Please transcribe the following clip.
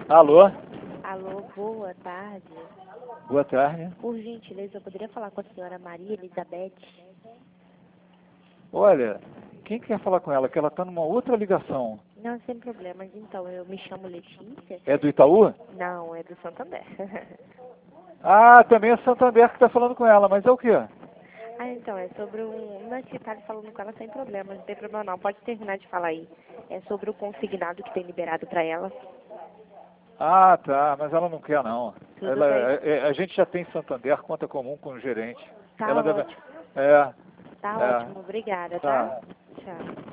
Alô? Alô, boa tarde. Boa tarde. Por gentileza, eu poderia falar com a senhora Maria Elizabeth? Olha, quem quer falar com ela? Que ela está numa outra ligação. Não, sem problemas. Então, eu me chamo Letícia. É do Itaú? Não, é do Santander. Ah, também é Santander que está falando com ela, mas é o quê? Então, é sobre Não, se tá falando com ela sem problemas, não tem problema não. Pode terminar de falar aí. É sobre o consignado que tem liberado para ela. Ah, tá, mas ela não quer não. Tudo bem? A gente já tem Santander, conta comum com o gerente. Tá Ela deve... ótimo. É, Tá é, ótimo. Obrigada, tá? tá. Tchau.